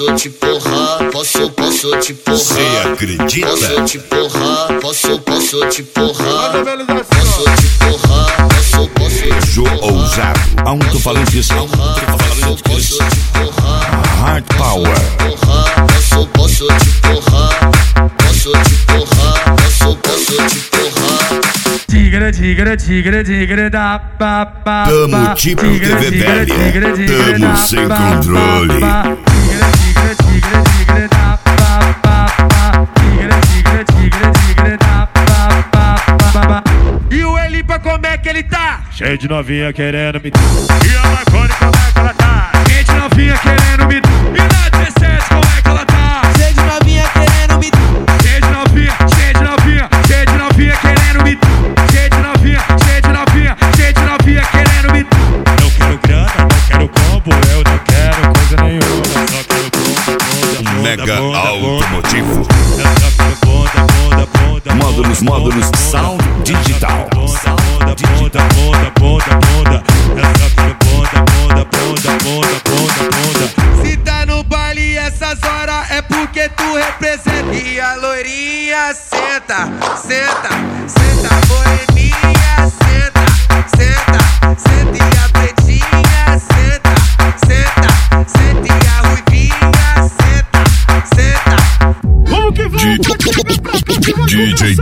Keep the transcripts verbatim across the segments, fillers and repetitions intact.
posso te porrar, posso, posso te porrar. Você acredita? Posso te porrar, posso, posso te porrar. Posso te porrar, posso, posso te porrar. Jogo ousado, alto-falantes, posso, posso te porrar. Hard Power. Posso, posso te porrar. Posso te porrar, posso, posso te porrar. Tigre, tigre, tigre, tigre da pa pa. Tamo tipo T V velha, tamo sem controle. Tigre, tigre, tigre, tigre da pa pa pa. Tigre, tigre, tigre, tigre da pa pa pa. E o Elipa como é que ele tá? Cheio de novinha querendo me dar. E a Marconi como é que ela tá? Cheio de novinha querendo me dar. E na dezessete como é que ela tá? Cheio de novinha querendo me dar. Cheio de novinha, cheio de novinha, cheio de novinha querendo me dar. Cheio de novinha, cheio de novinha, cheio de novinha querendo me dar. Não quero grana, não quero combo, eu não quero coisa nenhuma. Só quero combo, bunda, Mega bunda, automotivo. Eu só quero bunda, bunda, bunda. Módulos, módulos, sound digital. Bunda, bunda, bunda, bunda, bunda. Eu só quero bunda, bunda, bunda, bunda, bunda, bunda. Se tá no baile essas horas é porque tu representa. E a loirinha senta, senta, senta, moreninha senta, senta, senta. E a pretinha senta, senta, senta. E a ruivinha senta, senta. Vamos que vamos! D J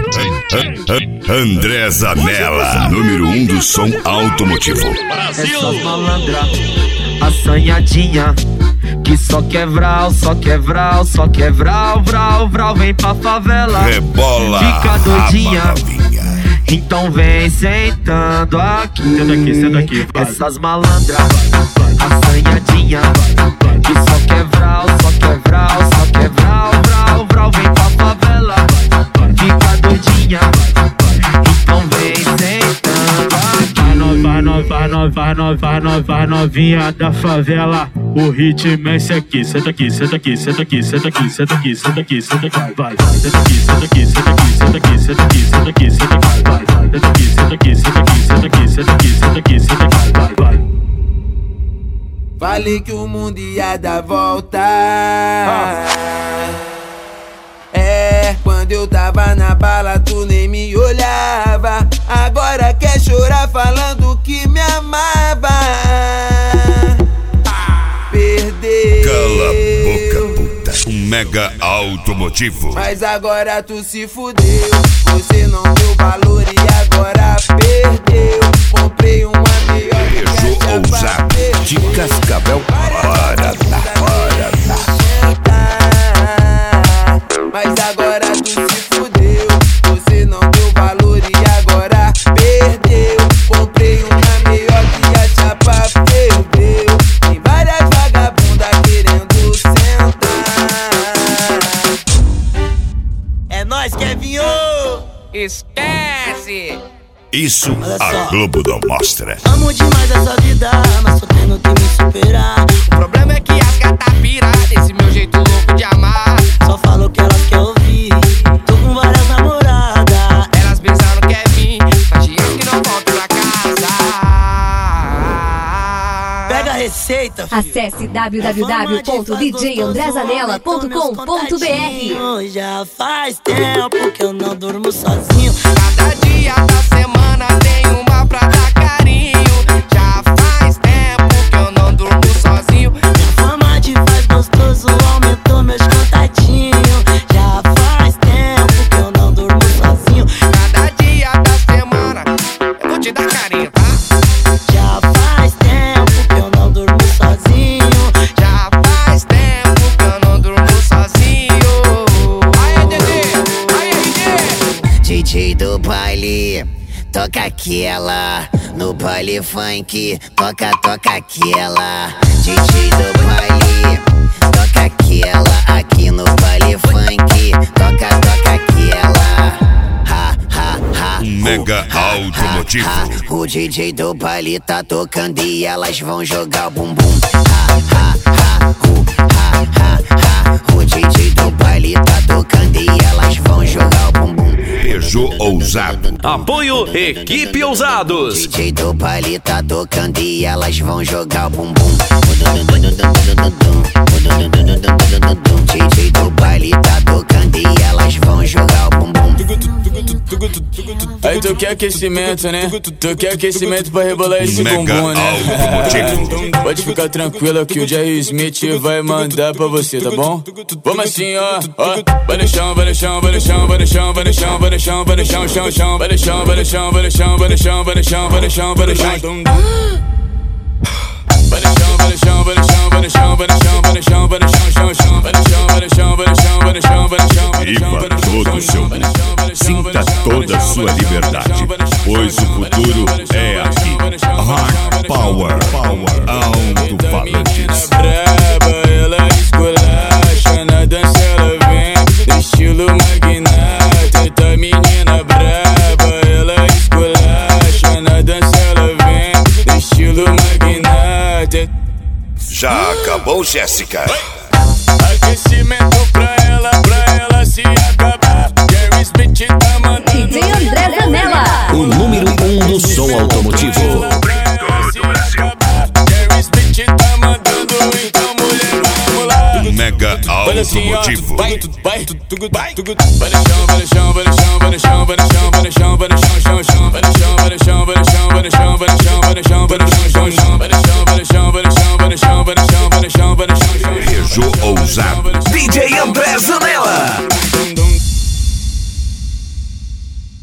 André Zanella, número um do som automotivo. Essas malandra, assanhadinha, que só quer vral, só quer vral, só quer vral, vral, vral. Vem pra favela, Rebola, fica doidinha. raba novinha. Então vem sentando aqui. Senta aqui, senta aqui, vai. Essas malandra, assanhadinha, que só quer vral, só quer vral, só quer vral, vral, vral. Vem pra favela, fica doidinha. Então vem sentando aqui. Vai nova, vai nova, vai nova, vai nova, vai novinha da favela. O ritmo é esse aqui. Senta aqui, senta aqui, senta aqui, senta aqui, senta aqui, senta aqui, senta aqui, vai, vai. Senta aqui, senta aqui, senta aqui, senta aqui, senta aqui, senta aqui, senta aqui, vai, vai. Senta aqui, senta aqui, senta aqui, senta aqui, senta aqui, senta aqui, senta aqui, vai, vai. Falei que o mundo ia dar volta. É, quando eu tava na bala tu nem me olhava. Agora quer chorar falando que me amava. Perdeu. Cala a boca, puta. Um mega automotivo. Mas agora tu se fudeu. Você não deu valor e agora perdeu. Comprei uma melhor Peugeot ousado de Cascavel, Paraná, Paraná. Mas agora tu se fudeu. Você não deu valor e agora perdeu. Comprei uma melhor que a chapa perdeu. Tem várias vagabundas querendo sentar. É nóis, Kevinho! Esquece! Isso a Globo não mostra. Amo demais essa vida, mas tô tendo que me superar. O problema é que as gatas piram desse meu jeito louco de amar. Só falo o que elas querem ouvir. Tô com várias namoradas. Elas pensaram que é vir, mas dinheiro que não volta pra casa. Pega a receita, filho. Acesse w w w ponto d j andré zanella ponto com ponto b r. Já faz tempo que eu não durmo sozinho. Cada dia da semana tem uma pra dar carinho. Já faz tempo que eu não durmo sozinho. Minha fama de faz gostoso aumentou meus contatinhos. Já faz tempo que eu não durmo sozinho. Cada dia da semana eu vou te dar carinho, tá? Já faz tempo que eu não durmo sozinho. Já faz tempo que eu não durmo sozinho. Aê, Dedê! Aê, D J do baile, toca aquela. No baile funk, toca, toca aquela. D J do baile, toca aquela. Aqui no baile funk, toca, toca aquela. Ha, ha, ha. Um mega automotivo. Ha, ha. O D J do baile tá tocando e elas vão jogar o bumbum. Ha, ha, ha, uh, ha, ha, ha. O D J do baile tá tocando e elas vão jogar o bumbum. Peugeot ousado. Apoio Equipe Ousados. O D J do baile tá tocando e elas vão jogar o bumbum. O D J do baile tá tocando e elas vão jogar o bumbum. Aí tu quer aquecimento, né? Tu quer aquecimento pra rebolar esse Mega bumbum, né? Automotivo. Pode ficar tranquila que o Jerry Smith vai mandar pra você, tá bom? Vamos assim, ó, ó. Vai no chão, vai no chão, vai no chão, vai no chão, vai no chão, vai no chão, vai no chão, chão, chão. Vai no chão, vai no chão, vai no chão, vai no chão, vai no chão, vai no chão, vai no chão. Vai no chão, vai no chão, vai no chão, vai no chão, vai no chão, vai no chão, vai no chão, chão, chão. Vai no chão, vai no chão, vai no chão, vai no chão, vai no chão, vai no chão, vai no chão. Viva todo o seu mundo. Sinta toda a sua liberdade, pois o futuro é aqui. Hard Power, Power, alto-falantes. Braba, ela esculacha, na dança ela vem, no estilo magnata. Tá menina braba, ela esculacha, na dança ela vem, no estilo magnata. Já acabou, Jéssica? Aquecimento pra ela, pra ela se acabar. Jerry Smith tá mandando D J André Zanella. O número um do som automotivo. Jerry Smith tá mandando, então mulher, vamos lá. Mega Automotivo. Vai, vai, vai. Vai no chão, vai no chão, vai no chão, vai no chão, vai no chão, vai no chão, vai no chão, chão, chão. Vai no chão, vai no chão, vai no chão, vai no chão, vai no chão, vai no chão, vai no chão, chão, chão. Vai no chão, vai no chão, vai no chão, vai no chão, vai no chão, vai no chão, vai no chão, chão. Rejo ousado. D J André Zanella.